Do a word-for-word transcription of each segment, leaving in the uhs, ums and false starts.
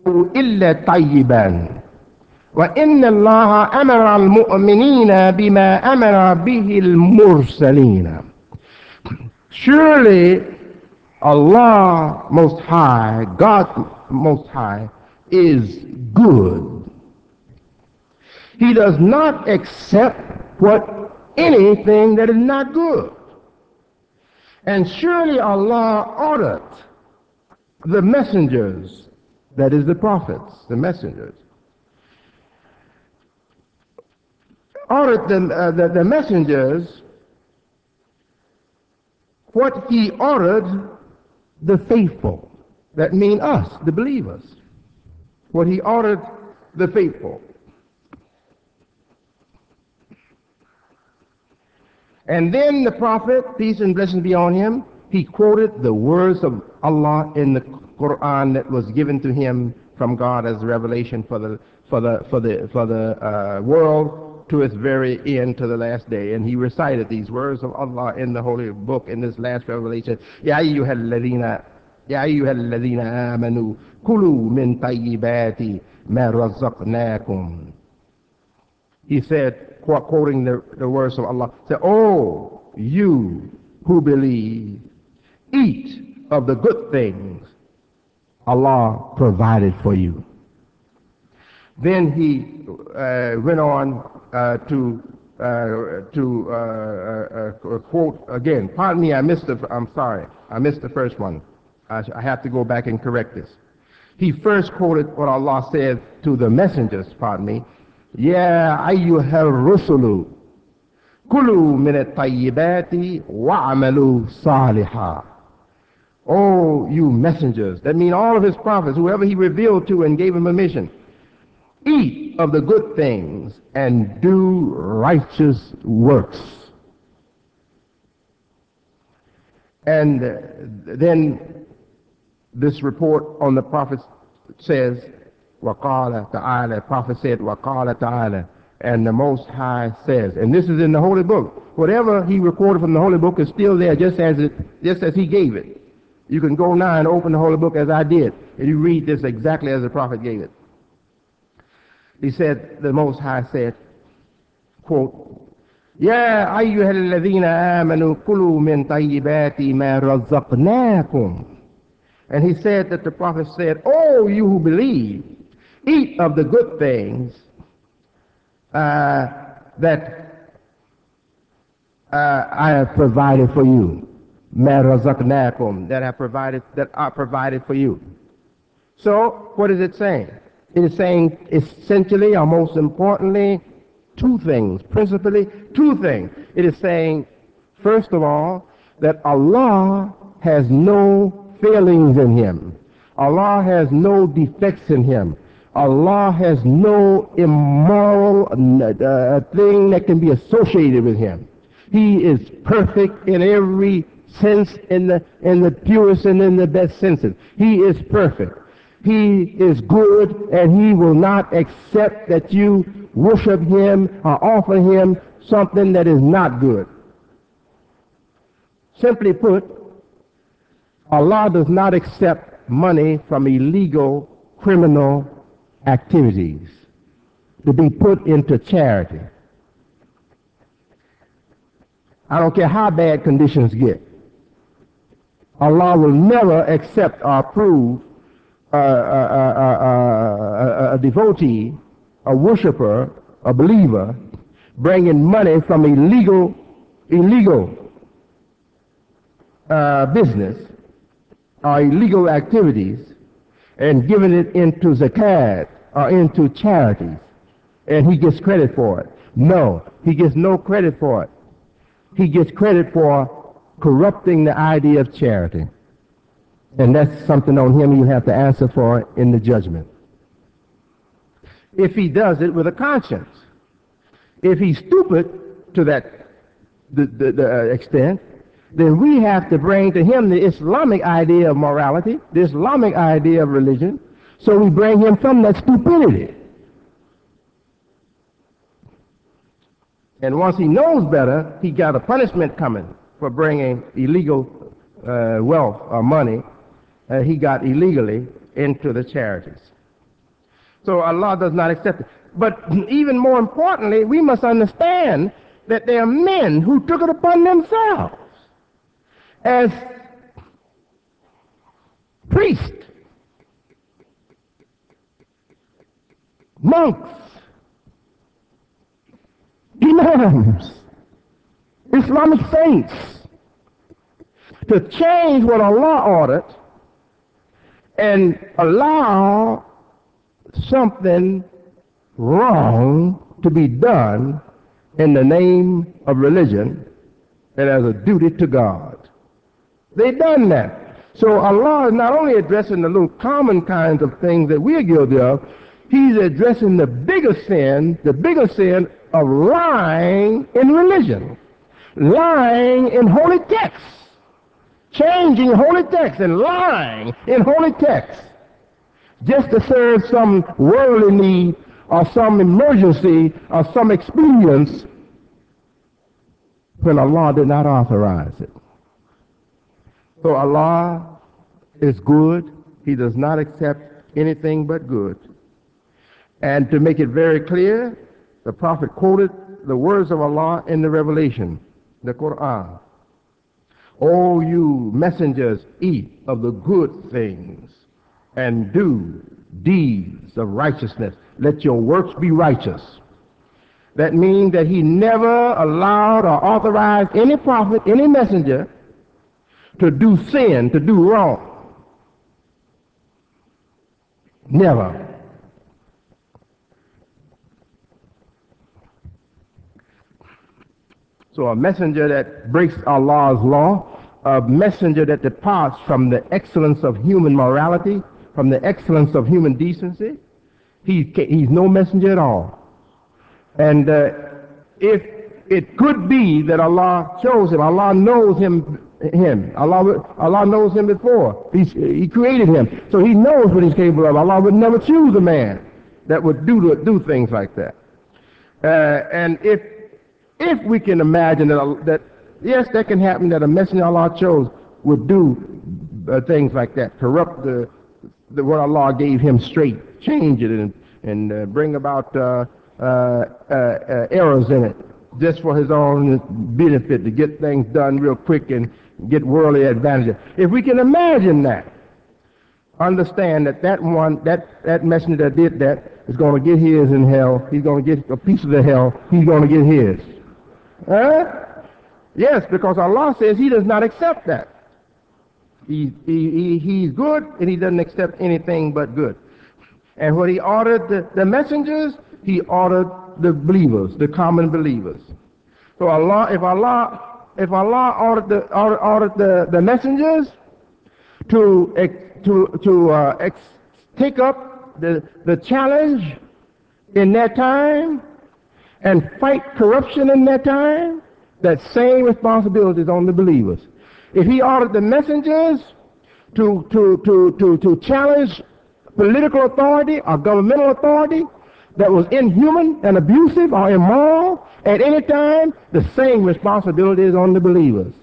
إلا طيبا وإن الله أمر المؤمنين بما أمر به المرسلين. Surely Allah Most High, God Most High, is good. He does not accept what anything that is not good. And surely Allah ordered the messengers, that is the prophets, the messengers, ordered them, uh, the, the messengers what he ordered the faithful, that mean us, the believers, what he ordered the faithful. And then the prophet, peace and blessings be on him, he quoted the words of Allah in the Quran that was given to him from God as revelation for the for the for the for the uh, world to its very end, to the last day. And he recited these words of Allah in the holy book in this last revelation. Ya ayyuhalladhina Ya ayyuhalladhina amanu kulu min tayyibati ma razaqnakum. He said, quoting the, the words of Allah, said, "Oh, you who believe, eat of the good things Allah provided for you." Then he uh, went on uh, to uh, to uh, uh, uh, quote again. Pardon me, I missed the. I'm sorry, I missed the first one. I, I have to go back and correct this. He first quoted what Allah said to the messengers. Pardon me. Ya ayyuhal rusulu kulu min at-tayyibati wa'malu salihah. Oh, you messengers. That means all of his prophets, whoever he revealed to and gave him a mission. Eat of the good things and do righteous works. And then this report on the prophets says, وَقَالَ تَعَالَى, prophet said, وَقَالَ تَعَالَى, and the Most High says, and this is in the Holy Book. Whatever he recorded from the Holy Book is still there, just as it, just as he gave it. You can go now and open the Holy Book as I did, and you read this exactly as the prophet gave it. He said, the Most High said, quote, يَا أَيُّهَا الَّذِينَ آمَنُوا كُلُوا مِنْ طَيِّبَاتِ مَا رَزَقْنَاكُمْ. And he said that the prophet said, "Oh, you who believe, eat of the good things uh, that uh, I have provided for you, مَا رَزَقْنَاكُمْ, that I provided, that are provided for you." So, what is it saying? It is saying essentially, or most importantly, two things, principally two things. It is saying, first of all, that Allah has no failings in him. Allah has no defects in him. Allah has no immoral uh, thing that can be associated with him. He is perfect in every sense, in the in the purest and in the best senses. He is perfect. He is good, and he will not accept that you worship him or offer him something that is not good. Simply put, Allah does not accept money from illegal criminal activities to be put into charity. I don't care how bad conditions get. Allah will never accept or approve uh, uh, uh, uh, a devotee, a worshiper, a believer, bringing money from illegal, illegal uh, business or illegal activities and giving it into zakat or into charities, and he gets credit for it. No, he gets no credit for it. He gets credit for corrupting the idea of charity. And that's something on him you have to answer for in the judgment. If he does it with a conscience. If he's stupid to that the, the, the extent, then we have to bring to him the Islamic idea of morality, the Islamic idea of religion, so we bring him from that stupidity. And once he knows better, he got a punishment coming for bringing illegal uh, wealth or money uh, he got illegally into the charities. So Allah does not accept it. But even more importantly, we must understand that there are men who took it upon themselves as priests, monks, imams, Islamic saints, to change what Allah ordered and allow something wrong to be done in the name of religion and as a duty to God. They done that. So Allah is not only addressing the little common kinds of things that we're guilty of, He's addressing the bigger sin, the bigger sin of lying in religion, lying in holy texts, changing holy texts and lying in holy texts just to serve some worldly need or some emergency or some experience when Allah did not authorize it. So Allah is good. He does not accept anything but good. And to make it very clear, the Prophet quoted the words of Allah in the Revelation, the Quran. O you messengers, eat of the good things and do deeds of righteousness. Let your works be righteous. That means that He never allowed or authorized any prophet, any messenger, to do sin, to do wrong. Never. So a messenger that breaks Allah's law, a messenger that departs from the excellence of human morality, from the excellence of human decency, he, he's no messenger at all. And uh, if it could be that Allah chose him, Allah knows him, him. Allah, Allah knows him before. He's, he created him. So He knows what he's capable of. Allah would never choose a man that would do, do things like that. Uh, and if If we can imagine that, that, yes, that can happen, that a messenger Allah chose would do uh, things like that, corrupt the, the what Allah gave him straight, change it, and, and uh, bring about uh, uh, uh, uh, errors in it, just for his own benefit, to get things done real quick and get worldly advantages. If we can imagine that, understand that that one, that, that messenger that did that is going to get his in hell. He's going to get a piece of the hell. He's going to get his. Huh? Yes, because Allah says He does not accept that. He, he, he, he's good, and He doesn't accept anything but good. And when He ordered the, the messengers, He ordered the believers, the common believers. So Allah, if Allah, if Allah ordered the, ordered, ordered the, the messengers to to to uh, ex, take up the the challenge in their time and fight corruption in that time, that same responsibility is on the believers. If He ordered the messengers to, to, to, to, to challenge political authority or governmental authority that was inhuman and abusive or immoral at any time, the same responsibility is on the believers.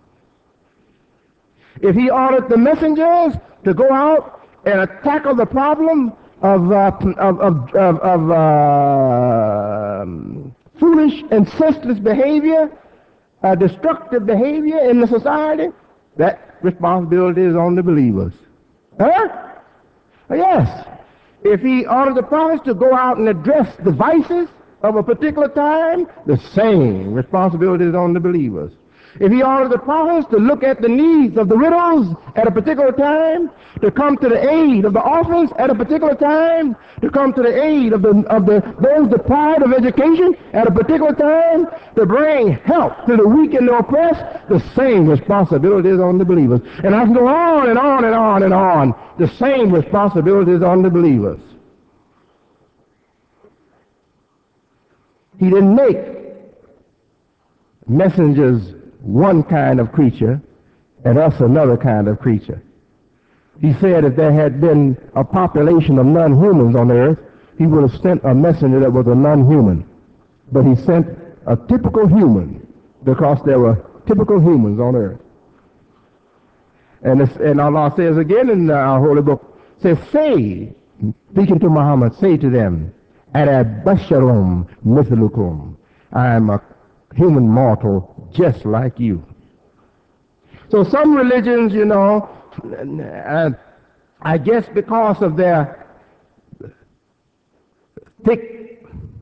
If He ordered the messengers to go out and tackle the problem of uh, of of, of, of uh, foolish and senseless behavior, uh, destructive behavior in the society, that responsibility is on the believers. Huh? Yes. If He ordered the prophets to go out and address the vices of a particular time, the same responsibility is on the believers. If He ordered the prophets to look at the needs of the widows at a particular time, to come to the aid of the orphans at a particular time, to come to the aid of the of the those deprived of education at a particular time, to bring help to the weak and the oppressed, the same responsibility is on the believers. And I can go on and on and on and on. The same responsibility is on the believers. He didn't make messengers one kind of creature and us another kind of creature. He said if there had been a population of non-humans on earth, He would have sent a messenger that was a non-human. But He sent a typical human because there were typical humans on earth. And, and Allah says again in our holy book, says, say speaking to Muhammad, say to them, Ana basharum mithlukum. I am a human mortal just like you. So some religions, you know, uh, I guess because of their thick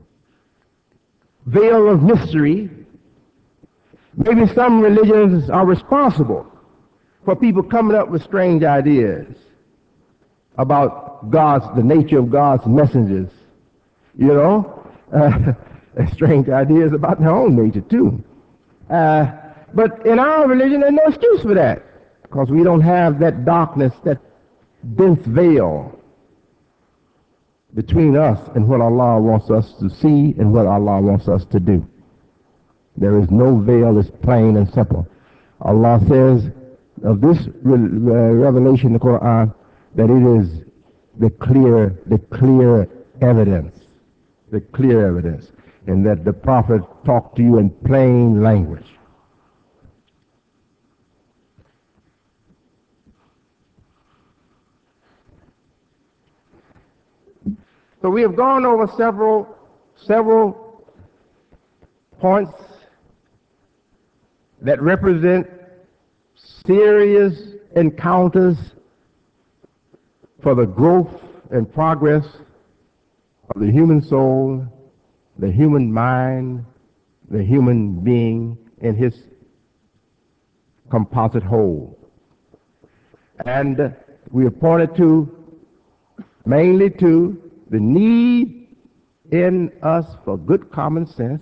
veil of mystery, maybe some religions are responsible for people coming up with strange ideas about God's, the nature of God's messengers, you know, uh, strange ideas about their own nature too. Uh, but in our religion, there's no excuse for that, because we don't have that darkness, that dense veil between us and what Allah wants us to see and what Allah wants us to do. There is no veil. It's plain and simple. Allah says of this re- uh, revelation in the Quran that it is the clear, the clear evidence, the clear evidence, and that the Prophet talked to you in plain language. So we have gone over several, several points that represent serious encounters for the growth and progress of the human soul, the human mind, the human being in his composite whole. And we have pointed to, mainly to, the need in us for good common sense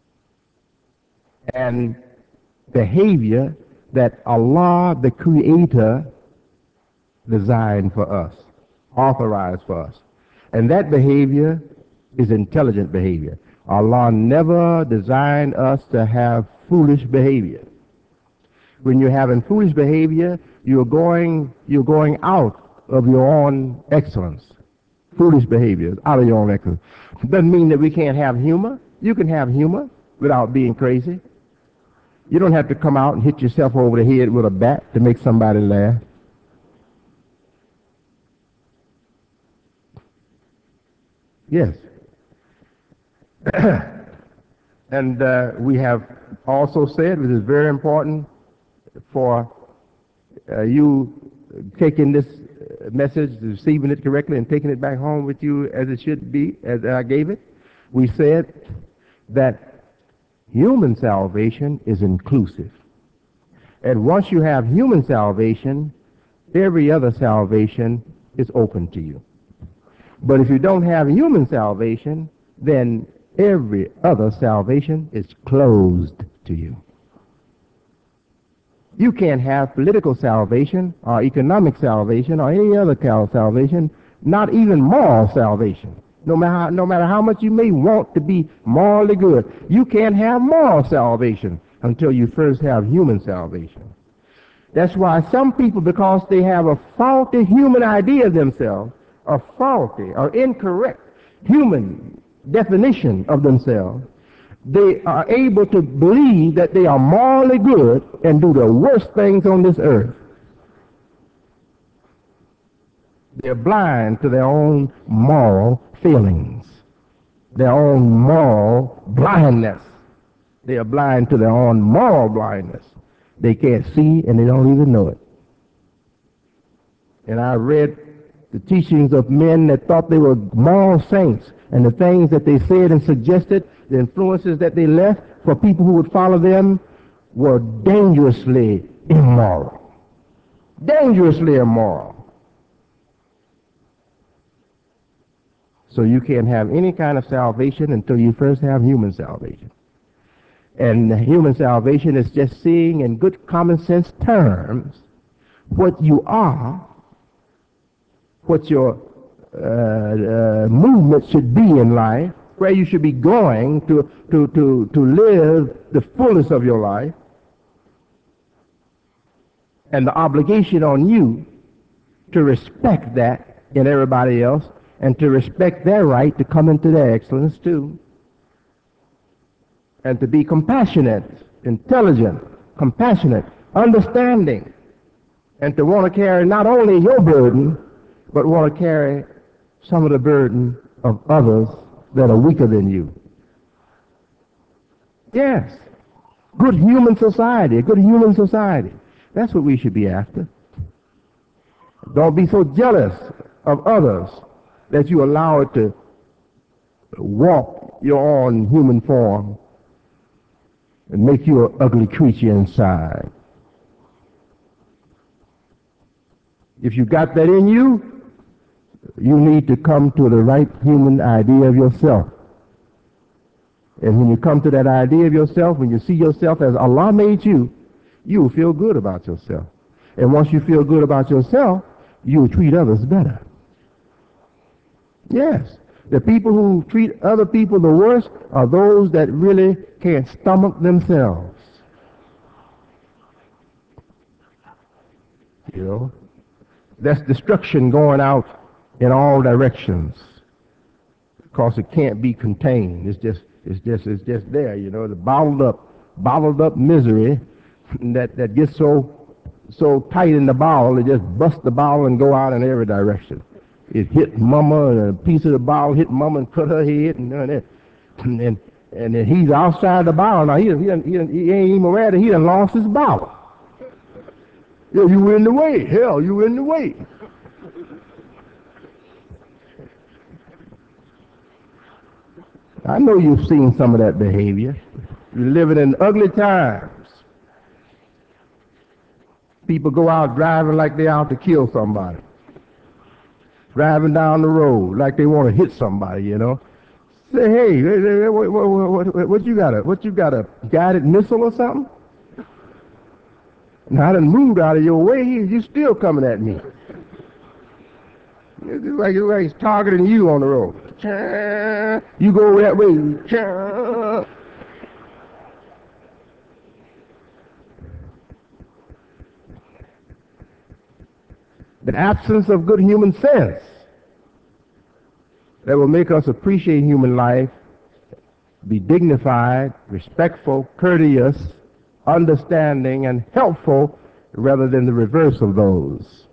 and behavior that Allah, the Creator, designed for us, authorized for us. And that behavior is intelligent behavior. Allah never designed us to have foolish behavior. When you're having foolish behavior, you're going, you're going out of your own excellence. Foolish behavior, out of your own excellence. Doesn't mean that we can't have humor. You can have humor without being crazy. You don't have to come out and hit yourself over the head with a bat to make somebody laugh. Yes. And uh, we have also said, which is very important for uh, you taking this message, receiving it correctly, and taking it back home with you as it should be, as I gave it. We said that human salvation is inclusive. And once you have human salvation, every other salvation is open to you. But if you don't have human salvation, then every other salvation is closed to you. You can't have political salvation or economic salvation or any other kind of salvation, not even moral salvation. No matter, how, no matter how much you may want to be morally good, you can't have moral salvation until you first have human salvation. That's why some people, because they have a faulty human idea of themselves, a faulty or incorrect human definition of themselves, they are able to believe that they are morally good and do the worst things on this earth. They're blind to their own moral feelings, their own moral blindness. They are blind to their own moral blindness. They can't see and they don't even know it. And I read the teachings of men that thought they were moral saints, and the things that they said and suggested, the influences that they left for people who would follow them, were dangerously immoral. Dangerously immoral. So you can't have any kind of salvation until you first have human salvation. And human salvation is just seeing in good common sense terms what you are, what your uh, uh, movement should be in life, where you should be going to, to, to, to live the fullness of your life, and the obligation on you to respect that in everybody else and to respect their right to come into their excellence too, and to be compassionate, intelligent, compassionate, understanding, and to want to carry not only your burden, but want to carry some of the burden of others that are weaker than you. Yes. Good human society, a good human society. That's what we should be after. Don't be so jealous of others that you allow it to warp your own human form and make you an ugly creature inside. If you got that in you, you need to come to the right human idea of yourself. And when you come to that idea of yourself, when you see yourself as Allah made you, you will feel good about yourself. And once you feel good about yourself, you will treat others better. Yes. The people who treat other people the worst are those that really can't stomach themselves. You know? That's destruction going out in all directions. Because it can't be contained. It's just it's just it's just there, you know, the bottled up bottled up misery that, that gets so so tight in the bottle, it just busts the bottle and go out in every direction. It hit mama, and a piece of the bottle hit mama and cut her head, and and and, and, and then he's outside the bottle. Now he he, he, he ain't even aware that he done lost his bottle. Yeah, you were in the way. Hell, you were in the way. I know you've seen some of that behavior. You're living in ugly times. People go out driving like they're out to kill somebody. Driving down the road like they want to hit somebody, you know. Say, hey, what, what, what, what you got? A, what you got? A guided missile or something? Now I done moved out of your way. You still coming at me. It's like, it's like he's targeting you on the road. You go that way. The absence of good human sense that will make us appreciate human life, be dignified, respectful, courteous, understanding, and helpful rather than the reverse of those.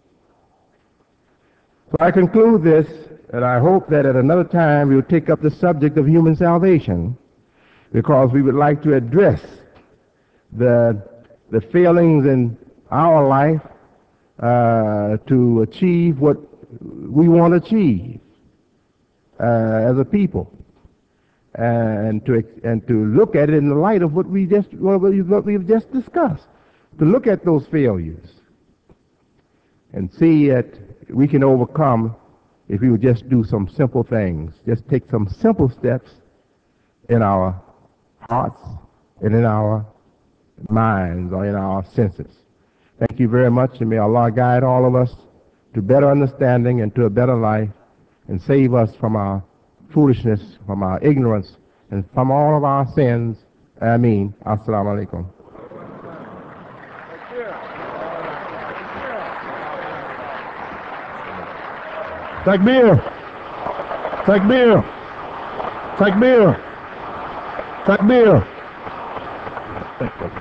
So I conclude this, and I hope that at another time we'll take up the subject of human salvation, because we would like to address the, the failings in our life uh, to achieve what we want to achieve uh, as a people, and to and to look at it in the light of what we just what we've just discussed, to look at those failures and see that we can overcome if we would just do some simple things, just take some simple steps in our hearts and in our minds or in our senses. Thank you very much, and may Allah guide all of us to better understanding and to a better life, and save us from our foolishness, from our ignorance, and from all of our sins. Ameen. Assalamu alaikum. Takbir! Takbir! Takbir! Takbir!